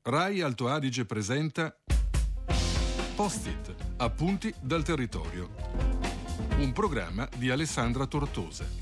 Rai Alto Adige presenta Post-it, appunti dal territorio. Un programma di Alessandra Tortosa.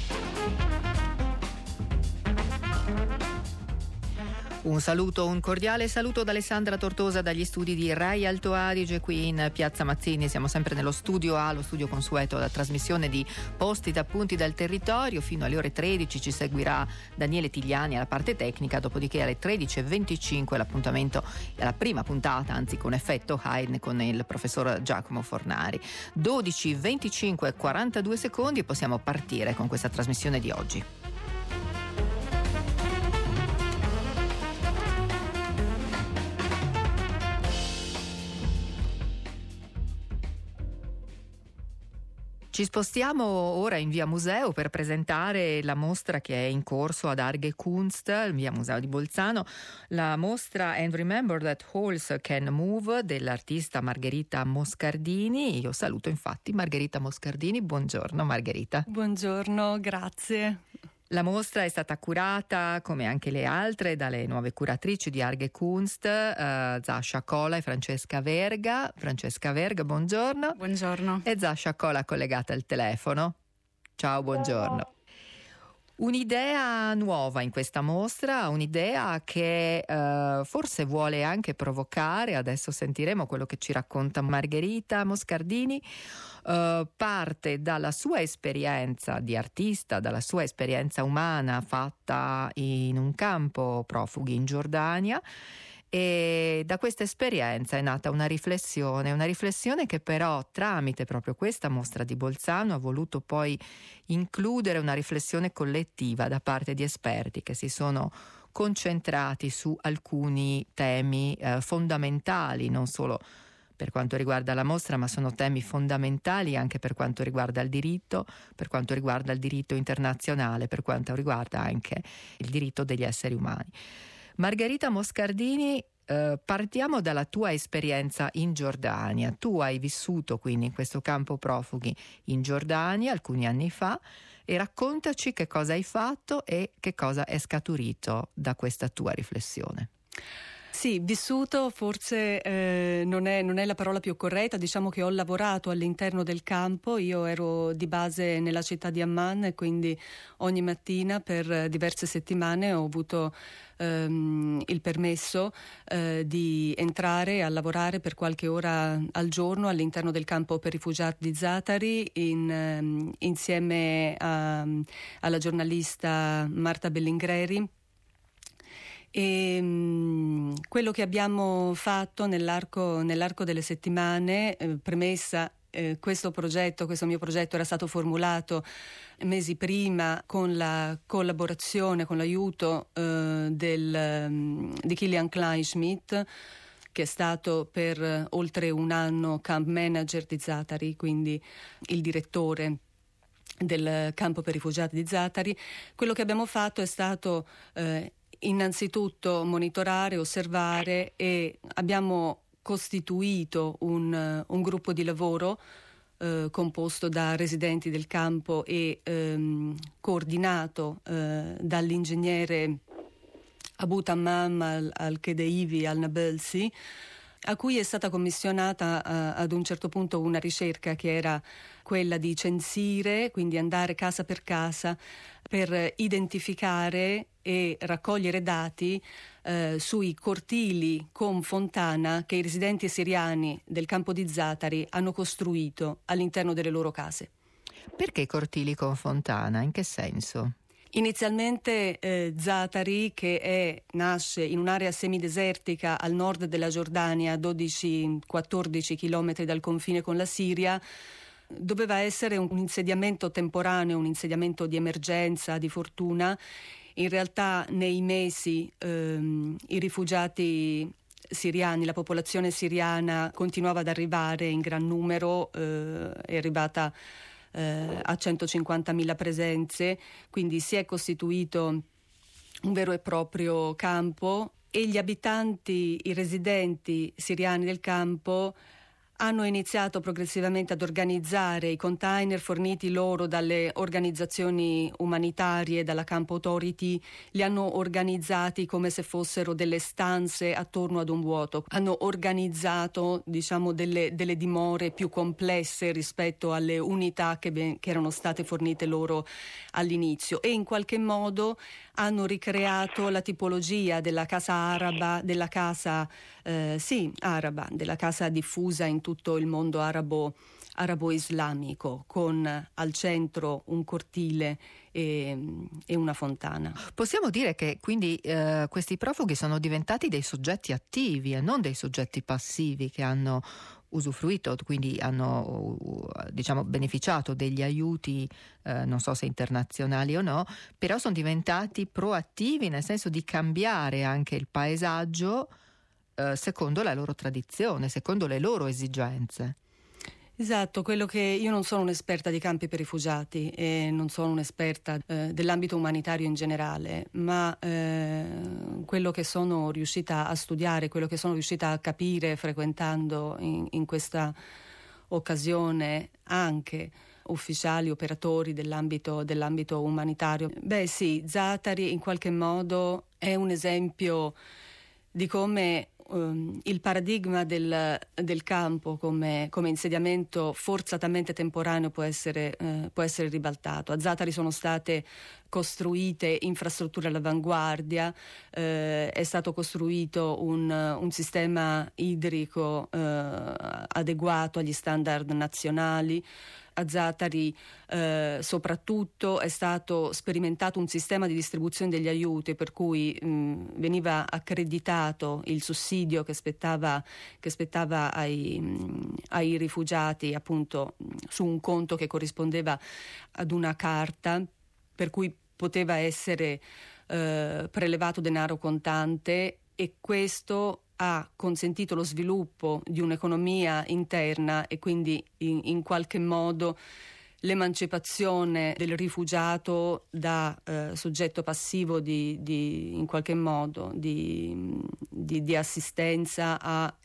Un cordiale saluto da Alessandra Tortosa dagli studi di Rai Alto Adige qui in Piazza Mazzini. Siamo sempre nello studio A, lo studio consueto della trasmissione di Post-it appunti dal territorio. Fino alle ore 13 ci seguirà Daniele Tigliani alla parte tecnica, dopodiché alle 13:25 l'appuntamento è la prima puntata, anzi con effetto Haydn, con il professor Giacomo Fornari. 12:25 e 42 secondi e possiamo partire con questa trasmissione di oggi. Ci spostiamo ora in via Museo per presentare la mostra che è in corso ad Arge Kunst, via Museo di Bolzano, la mostra And Remember That Halls Can Move dell'artista Margherita Moscardini. Io saluto infatti Margherita Moscardini. Buongiorno Margherita. Buongiorno, grazie. La mostra è stata curata, come anche le altre, dalle nuove curatrici di Arge Kunst, Zascha Kola e Francesca Verga. Francesca Verga, buongiorno. Buongiorno. E Zascha Kola collegata al telefono. Ciao, buongiorno. Un'idea nuova in questa mostra, un'idea che forse vuole anche provocare, adesso sentiremo quello che ci racconta Margherita Moscardini, parte dalla sua esperienza di artista, dalla sua esperienza umana fatta in un campo profughi in Giordania. E da questa esperienza è nata una riflessione che però tramite proprio questa mostra di Bolzano ha voluto poi includere una riflessione collettiva da parte di esperti che si sono concentrati su alcuni temi fondamentali, non solo per quanto riguarda la mostra, ma sono temi fondamentali anche per quanto riguarda il diritto, per quanto riguarda il diritto internazionale, per quanto riguarda anche il diritto degli esseri umani. Margherita Moscardini, partiamo dalla tua esperienza in Giordania. Tu hai vissuto quindi in questo campo profughi in Giordania alcuni anni fa e raccontaci che cosa hai fatto e che cosa è scaturito da questa tua riflessione. Sì, vissuto forse non è la parola più corretta, diciamo che ho lavorato all'interno del campo. Io ero di base nella città di Amman e quindi ogni mattina per diverse settimane ho avuto il permesso di entrare a lavorare per qualche ora al giorno all'interno del campo per rifugiati di Zatari insieme alla giornalista Marta Bellingreri. E quello che abbiamo fatto nell'arco delle settimane, premessa, questo mio progetto era stato formulato mesi prima con la collaborazione, con l'aiuto di Kilian Kleinschmidt, che è stato per oltre un anno camp manager di Zatari, quindi il direttore del campo per rifugiati di Zatari. Quello che abbiamo fatto è stato innanzitutto monitorare, osservare, e abbiamo costituito un gruppo di lavoro composto da residenti del campo e coordinato dall'ingegnere Abu Tammam al-Khedeivi al-Nabelsi, a cui è stata commissionata ad un certo punto una ricerca che era quella di censire, quindi andare casa per casa per identificare e raccogliere dati sui cortili con fontana che i residenti siriani del campo di Zatari hanno costruito all'interno delle loro case. Perché cortili con fontana? In che senso? Inizialmente Zatari, che nasce in un'area semidesertica al nord della Giordania, a 12-14 chilometri dal confine con la Siria, doveva essere un insediamento temporaneo, un insediamento di emergenza, di fortuna. In realtà nei mesi i rifugiati siriani, la popolazione siriana continuava ad arrivare in gran numero, è arrivata a 150.000 presenze, quindi si è costituito un vero e proprio campo e gli abitanti, i residenti siriani del campo hanno iniziato progressivamente ad organizzare i container forniti loro dalle organizzazioni umanitarie, dalla Camp Authority, li hanno organizzati come se fossero delle stanze attorno ad un vuoto. Hanno organizzato, diciamo, delle dimore più complesse rispetto alle unità che erano state fornite loro all'inizio, e in qualche modo hanno ricreato la tipologia della casa araba, della casa araba, della casa diffusa in tutto il mondo arabo-islamico, con al centro un cortile e una fontana. Possiamo dire che quindi questi profughi sono diventati dei soggetti attivi e non dei soggetti passivi che hanno usufruito, quindi hanno beneficiato degli aiuti, non so se internazionali o no, però sono diventati proattivi, nel senso di cambiare anche il paesaggio secondo la loro tradizione, secondo le loro esigenze. Esatto, quello che io non sono un'esperta di campi per rifugiati e non sono un'esperta dell'ambito umanitario in generale, ma quello che sono riuscita a studiare, quello che sono riuscita a capire frequentando in questa occasione anche ufficiali, operatori dell'ambito umanitario. Beh sì, Zaatari in qualche modo è un esempio di come il paradigma del campo come insediamento forzatamente temporaneo può essere ribaltato. A Zaatari sono state costruite infrastrutture all'avanguardia, è stato costruito un sistema idrico adeguato agli standard nazionali. A Zaatari soprattutto è stato sperimentato un sistema di distribuzione degli aiuti per cui veniva accreditato il sussidio che spettava ai rifugiati, appunto su un conto che corrispondeva ad una carta, per cui poteva essere prelevato denaro contante, e questo ha consentito lo sviluppo di un'economia interna e quindi in qualche modo l'emancipazione del rifugiato da soggetto passivo in qualche modo di assistenza a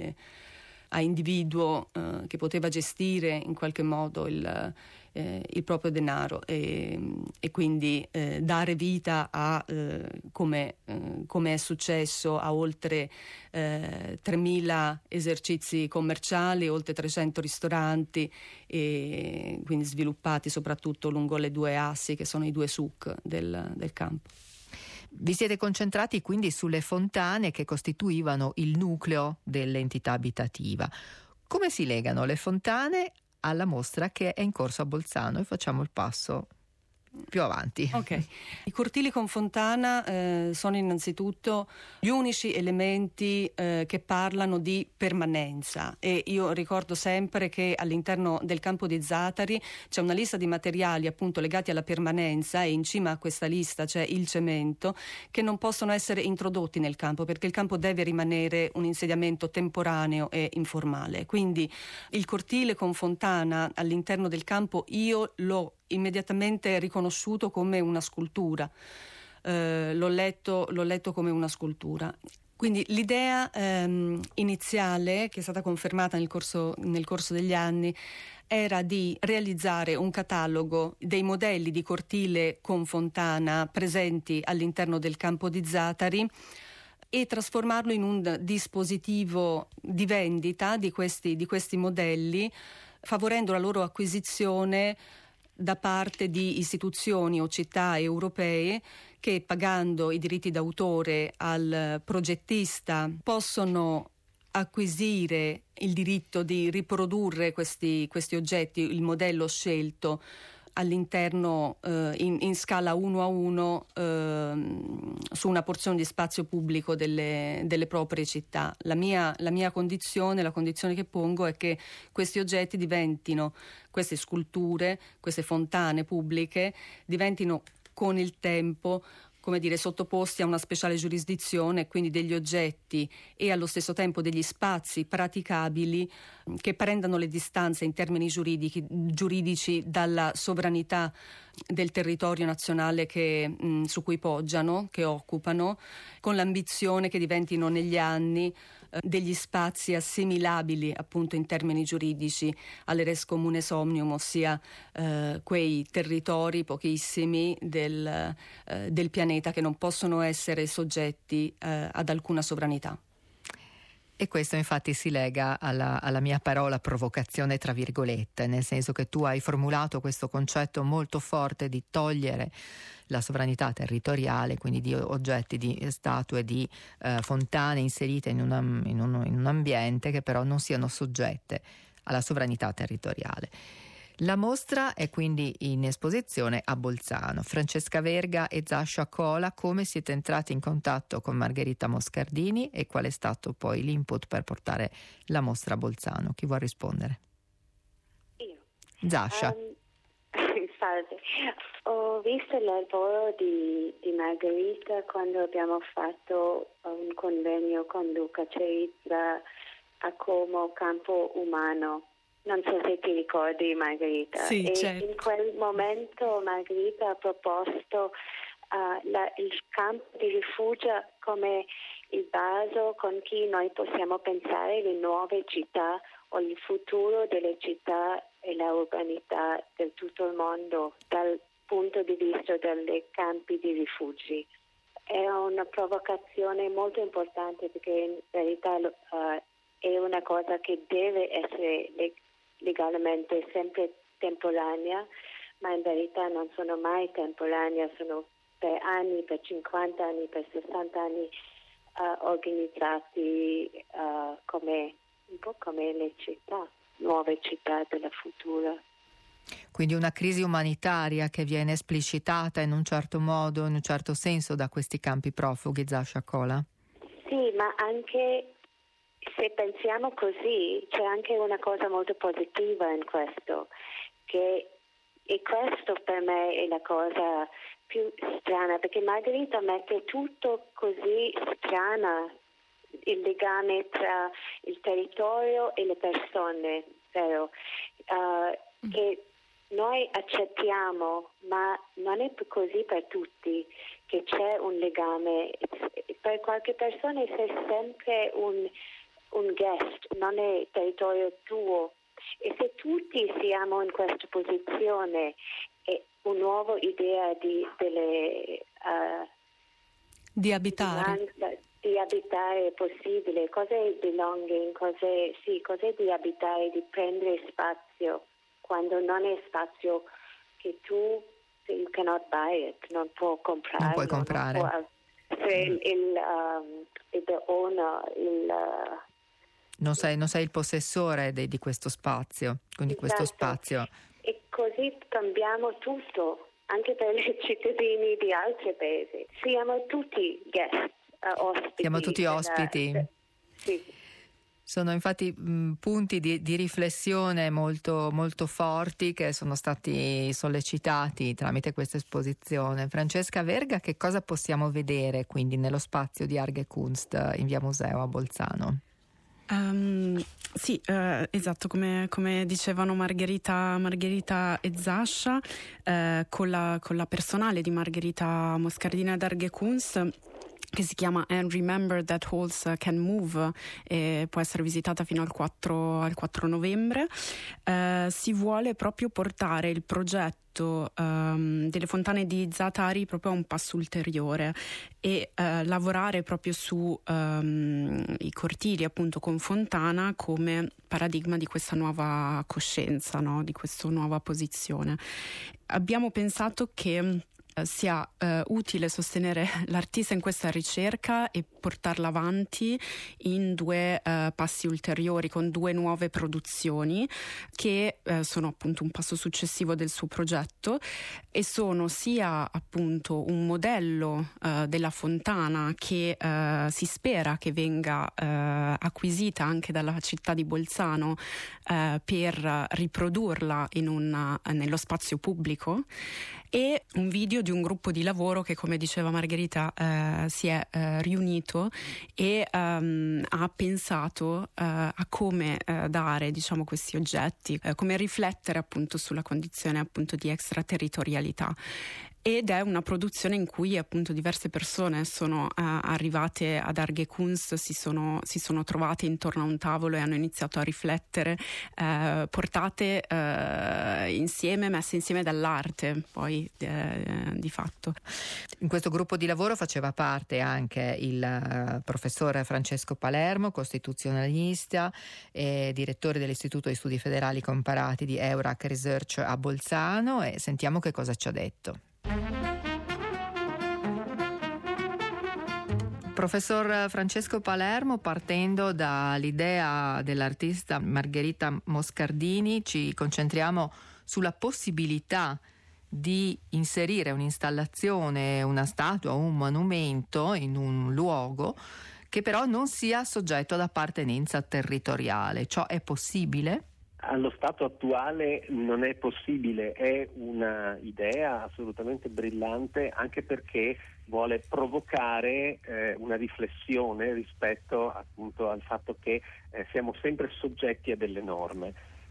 individuo che poteva gestire in qualche modo il proprio denaro e quindi dare vita a come è successo a oltre 3.000 esercizi commerciali, oltre 300 ristoranti, e quindi sviluppati soprattutto lungo le due assi che sono i due souk del campo. Vi siete concentrati quindi sulle fontane che costituivano il nucleo dell'entità abitativa. Come si legano le fontane alla mostra che è in corso a Bolzano? E facciamo il passo più avanti. Ok. I cortili con fontana sono innanzitutto gli unici elementi che parlano di permanenza, e io ricordo sempre che all'interno del campo di Zaatari c'è una lista di materiali appunto legati alla permanenza, e in cima a questa lista c'è il cemento, che non possono essere introdotti nel campo perché il campo deve rimanere un insediamento temporaneo e informale. Quindi il cortile con fontana all'interno del campo io l'ho immediatamente riconosciuto come una scultura, l'ho letto come una scultura. Quindi l'idea iniziale, che è stata confermata nel corso degli anni, era di realizzare un catalogo dei modelli di cortile con fontana presenti all'interno del campo di Zaatari e trasformarlo in un dispositivo di vendita di questi modelli, favorendo la loro acquisizione da parte di istituzioni o città europee che, pagando i diritti d'autore al progettista, possono acquisire il diritto di riprodurre questi oggetti, il modello scelto all'interno in scala 1:1 su una porzione di spazio pubblico delle proprie città. La mia condizione, la condizione che pongo, è che questi oggetti diventino, queste sculture, queste fontane pubbliche diventino con il tempo, come dire, sottoposti a una speciale giurisdizione, quindi degli oggetti e allo stesso tempo degli spazi praticabili che prendano le distanze in termini giuridici dalla sovranità del territorio nazionale su cui poggiano, che occupano, con l'ambizione che diventino negli anni degli spazi assimilabili appunto in termini giuridici alle res communes omnium, ossia quei territori pochissimi del pianeta che non possono essere soggetti ad alcuna sovranità. E questo infatti si lega alla mia parola provocazione tra virgolette, nel senso che tu hai formulato questo concetto molto forte di togliere la sovranità territoriale, quindi di oggetti, di statue, di fontane inserite in un ambiente che però non siano soggette alla sovranità territoriale. La mostra è quindi in esposizione a Bolzano. Francesca Verga e Zascia Cola, come siete entrati in contatto con Margherita Moscardini e qual è stato poi l'input per portare la mostra a Bolzano? Chi vuol rispondere? Io. Zascia. Salve. Ho visto il lavoro di Margherita quando abbiamo fatto un convegno con Luca Cerizza a Como, Campo Umano. Non so se ti ricordi, Margherita. Sì, certo. In quel momento Margherita ha proposto il campo di rifugio come il vaso con cui noi possiamo pensare le nuove città o il futuro delle città e la urbanità del tutto il mondo dal punto di vista dei campi di rifugi. È una provocazione molto importante perché in verità è una cosa che deve essere legalmente sempre temporanea, ma in verità non sono mai temporanea, sono per anni, per 50 anni, per 60 anni organizzati un po' come le città, nuove città della futura. Quindi una crisi umanitaria che viene esplicitata in un certo modo, in un certo senso da questi campi profughi, Zascia Cola? Sì, ma anche se pensiamo così c'è anche una cosa molto positiva in questo, e questo per me è la cosa più strana, perché Margherita mette tutto così strana, il legame tra il territorio e le persone, vero? Che noi accettiamo, ma non è così per tutti, che c'è un legame. Per qualche persona c'è sempre un guest, non è territorio tuo. E se tutti siamo in questa posizione, è una nuova idea di abitare. Di abitare è possibile. Cos'è il belonging? Cos'è di abitare, di prendere spazio quando non è spazio che you cannot buy it, non puoi comprare. Non puoi comprare. Non sei il possessore di questo spazio, quindi esatto. Questo spazio. E così cambiamo tutto, anche per i cittadini di altri paesi. Siamo tutti guest, ospiti. Siamo tutti ospiti. Sì. Sono infatti punti di riflessione molto, molto forti che sono stati sollecitati tramite questa esposizione. Francesca Verga, che cosa possiamo vedere quindi nello spazio di Art e Kunst in Via Museo a Bolzano? Sì, esatto, come dicevano Margherita e Zascia, con la personale di Margherita Moscardini ad Art e Kunst, che si chiama And Remember That Halls Can Move, e può essere visitata fino al 4 novembre. Si vuole proprio portare il progetto delle fontane di Zaatari proprio a un passo ulteriore e lavorare proprio su i cortili appunto con fontana come paradigma di questa nuova coscienza, no? Di questa nuova posizione. Abbiamo pensato che sia utile sostenere l'artista in questa ricerca e portarla avanti in due passi ulteriori, con due nuove produzioni che sono appunto un passo successivo del suo progetto e sono sia appunto un modello della fontana che si spera che venga acquisita anche dalla città di Bolzano per riprodurla nello spazio pubblico, e un video di un gruppo di lavoro che, come diceva Margherita, si è riunito e ha pensato a come dare, diciamo, questi oggetti, come riflettere appunto sulla condizione appunto di extraterritorialità. ed è una produzione in cui appunto diverse persone sono arrivate ad Argekunst, si sono trovate intorno a un tavolo e hanno iniziato a riflettere, portate insieme, messe insieme dall'arte poi di fatto. In questo gruppo di lavoro faceva parte anche il professor Francesco Palermo, costituzionalista e direttore dell'Istituto di Studi Federali Comparati di Eurac Research a Bolzano, e sentiamo che cosa ci ha detto. Professor Francesco Palermo, partendo dall'idea dell'artista Margherita Moscardini, ci concentriamo sulla possibilità di inserire un'installazione, una statua o un monumento in un luogo che però non sia soggetto ad appartenenza territoriale. Ciò è possibile? Allo stato attuale non è possibile, è una idea assolutamente brillante, anche perché vuole provocare una riflessione rispetto appunto al fatto che siamo sempre soggetti a delle norme.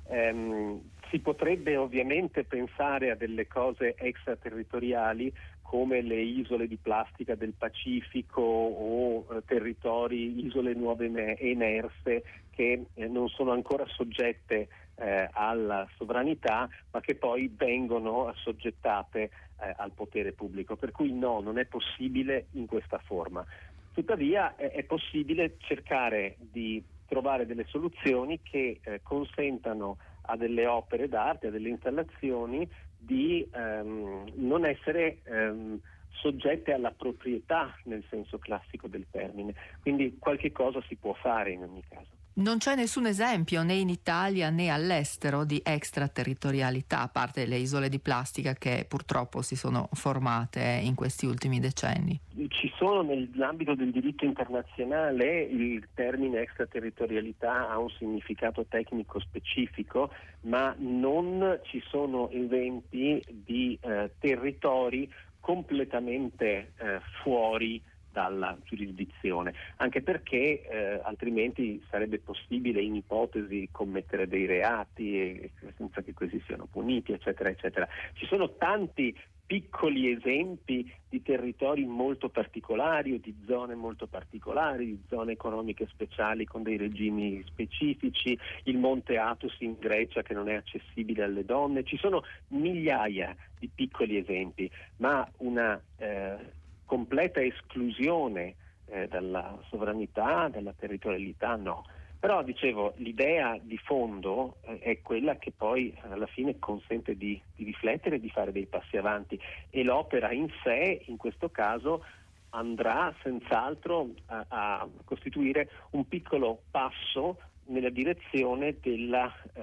Si potrebbe ovviamente pensare a delle cose extraterritoriali come le isole di plastica del Pacifico o territori, isole nuove emerse che non sono ancora soggette alla sovranità, ma che poi vengono assoggettate al potere pubblico. Per cui no, non è possibile in questa forma. Tuttavia è possibile cercare di trovare delle soluzioni che consentano a delle opere d'arte, a delle installazioni di non essere soggette alla proprietà nel senso classico del termine. Quindi qualche cosa si può fare in ogni caso. Non c'è nessun esempio né in Italia né all'estero di extraterritorialità, a parte le isole di plastica che purtroppo si sono formate in questi ultimi decenni. Ci sono nell'ambito del diritto internazionale, il termine extraterritorialità ha un significato tecnico specifico, ma non ci sono esempi di territori completamente fuori dalla giurisdizione, anche perché altrimenti sarebbe possibile in ipotesi commettere dei reati senza che questi siano puniti, eccetera, eccetera. Ci sono tanti piccoli esempi di territori molto particolari o di zone molto particolari, di zone economiche speciali con dei regimi specifici, il Monte Athos in Grecia che non è accessibile alle donne. Ci sono migliaia di piccoli esempi, ma una completa esclusione dalla sovranità, dalla territorialità no. Però dicevo, l'idea di fondo è quella che poi alla fine consente di riflettere e di fare dei passi avanti, e l'opera in sé in questo caso andrà senz'altro a costituire un piccolo passo nella direzione del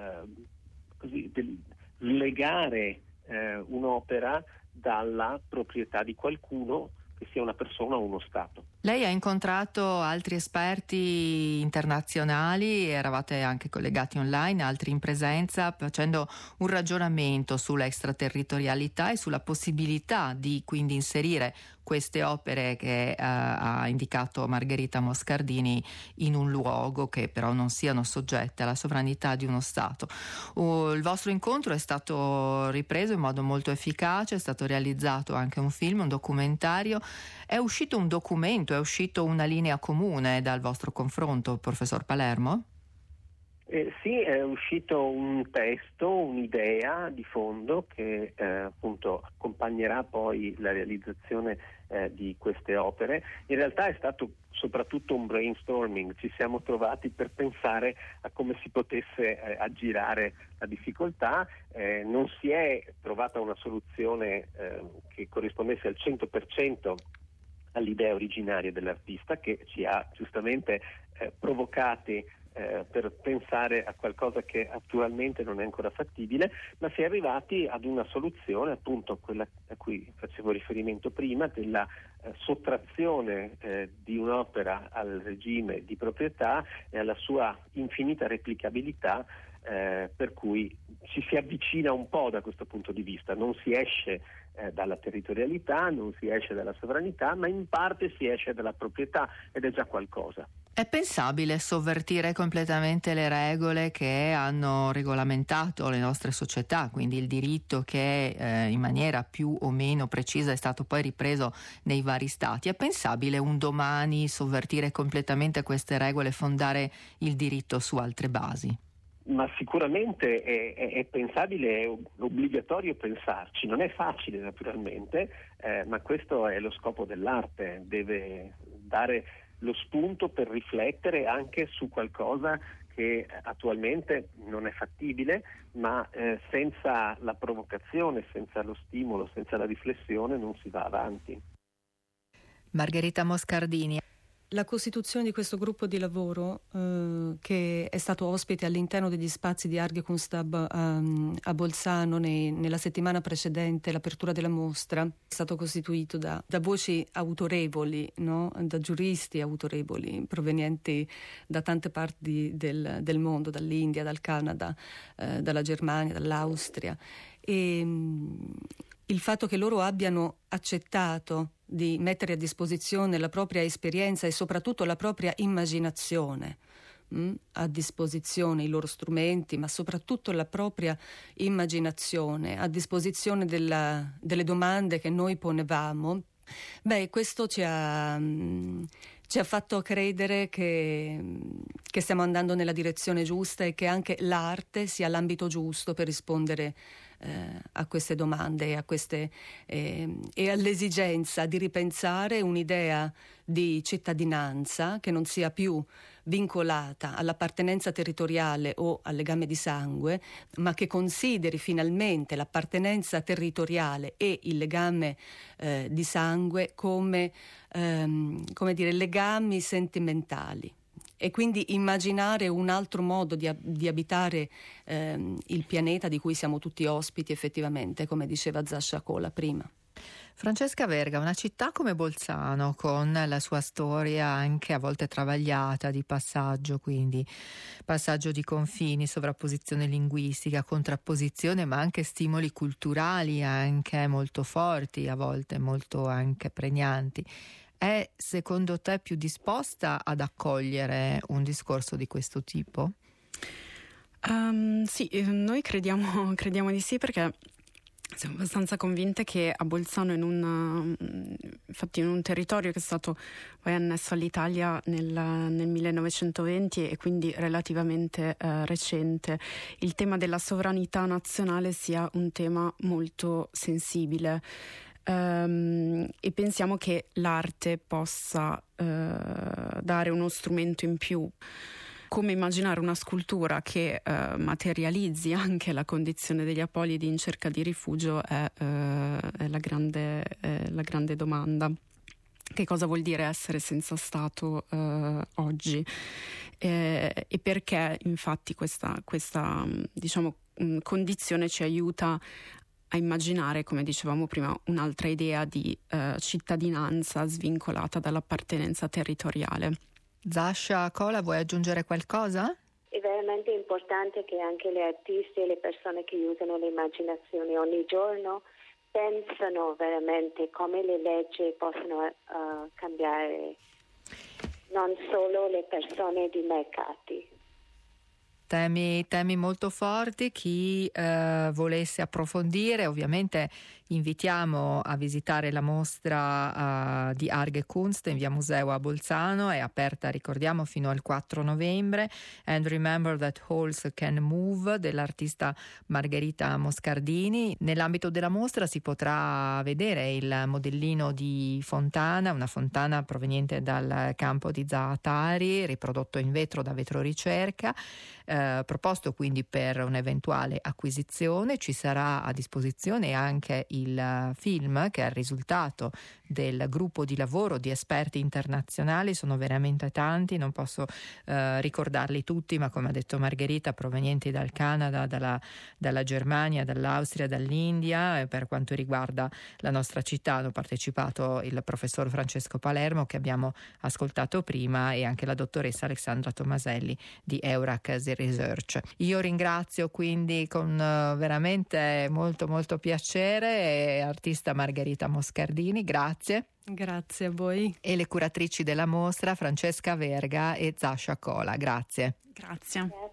legare un'opera dalla proprietà di qualcuno, che sia una persona o uno Stato. Lei ha incontrato altri esperti internazionali, eravate anche collegati online, altri in presenza, facendo un ragionamento sulla extraterritorialità e sulla possibilità di quindi inserire queste opere che ha indicato Margherita Moscardini in un luogo che però non siano soggette alla sovranità di uno Stato. Il vostro incontro è stato ripreso in modo molto efficace, è stato realizzato anche un film, un documentario. È uscito un documento, è uscito una linea comune dal vostro confronto, professor Palermo? Sì, è uscito un testo, un'idea di fondo che appunto accompagnerà poi la realizzazione di queste opere. In realtà è stato soprattutto un brainstorming, ci siamo trovati per pensare a come si potesse aggirare la difficoltà, non si è trovata una soluzione che corrispondesse al 100% all'idea originaria dell'artista, che ci ha giustamente provocati per pensare a qualcosa che attualmente non è ancora fattibile, ma si è arrivati ad una soluzione, appunto quella a cui facevo riferimento prima, della sottrazione di un'opera al regime di proprietà e alla sua infinita replicabilità, per cui ci si avvicina un po' da questo punto di vista, non si esce dalla territorialità, non si esce dalla sovranità, ma in parte si esce dalla proprietà, ed è già qualcosa. È pensabile sovvertire completamente le regole che hanno regolamentato le nostre società, quindi il diritto che in maniera più o meno precisa è stato poi ripreso nei vari stati? È pensabile un domani sovvertire completamente queste regole e fondare il diritto su altre basi? Ma sicuramente è pensabile, è obbligatorio pensarci. Non è facile naturalmente, ma questo è lo scopo dell'arte, deve dare lo spunto per riflettere anche su qualcosa che attualmente non è fattibile, ma senza la provocazione, senza lo stimolo, senza la riflessione non si va avanti. Margherita Moscardini. La costituzione di questo gruppo di lavoro, che è stato ospite all'interno degli spazi di Argekunst a Bolzano nella settimana precedente l'apertura della mostra, è stato costituito da voci autorevoli, no? Da giuristi autorevoli provenienti da tante parti del mondo, dall'India, dal Canada, dalla Germania, dall'Austria. E il fatto che loro abbiano accettato di mettere a disposizione la propria esperienza e soprattutto la propria immaginazione, a disposizione, i loro strumenti, ma soprattutto la propria immaginazione a disposizione delle domande che noi ponevamo, questo ci ha fatto credere che stiamo andando nella direzione giusta e che anche l'arte sia l'ambito giusto per rispondere a queste domande e all'esigenza di ripensare un'idea di cittadinanza che non sia più vincolata all'appartenenza territoriale o al legame di sangue, ma che consideri finalmente l'appartenenza territoriale e il legame di sangue come legami sentimentali. E quindi immaginare un altro modo di abitare il pianeta di cui siamo tutti ospiti effettivamente, come diceva Zascha Kola prima. Francesca Verga, una città come Bolzano, con la sua storia anche a volte travagliata di passaggio, quindi passaggio di confini, sovrapposizione linguistica, contrapposizione, ma anche stimoli culturali anche molto forti, a volte molto anche pregnanti. È secondo te più disposta ad accogliere un discorso di questo tipo? Sì, noi crediamo di sì, perché siamo abbastanza convinte che a Bolzano, infatti in un territorio che è stato poi annesso all'Italia nel 1920 e quindi relativamente recente, il tema della sovranità nazionale sia un tema molto sensibile. E pensiamo che l'arte possa dare uno strumento in più. Come immaginare una scultura che materializzi anche la condizione degli apolidi in cerca di rifugio è la grande domanda. Che cosa vuol dire essere senza Stato oggi? E perché infatti questa diciamo condizione ci aiuta a immaginare, come dicevamo prima, un'altra idea di cittadinanza svincolata dall'appartenenza territoriale. Zascha Kola, vuoi aggiungere qualcosa? È veramente importante che anche gli artisti e le persone che usano l'immaginazione ogni giorno pensano veramente come le leggi possono cambiare non solo le persone di mercati. Temi molto forti. Chi volesse approfondire, ovviamente invitiamo a visitare la mostra di Argekunst in via Museo a Bolzano. È aperta, ricordiamo, fino al 4 novembre. And Remember That Halls Can Move dell'artista Margherita Moscardini. Nell'ambito della mostra si potrà vedere il modellino di fontana, una fontana proveniente dal campo di Zaatari, riprodotto in vetro da Vetroricerca. Proposto quindi per un'eventuale acquisizione. Ci sarà a disposizione anche il film, che è il risultato del gruppo di lavoro di esperti internazionali. Sono veramente tanti, non posso ricordarli tutti, ma come ha detto Margherita, provenienti dal Canada, dalla Germania, dall'Austria, dall'India. Per quanto riguarda la nostra città hanno partecipato il professor Francesco Palermo, che abbiamo ascoltato prima, e anche la dottoressa Alessandra Tomaselli di Eurac Research. Io ringrazio quindi con veramente molto molto piacere e artista Margherita Moscardini, grazie. Grazie a voi. E le curatrici della mostra Francesca Verga e Zascia Cola, grazie. Grazie.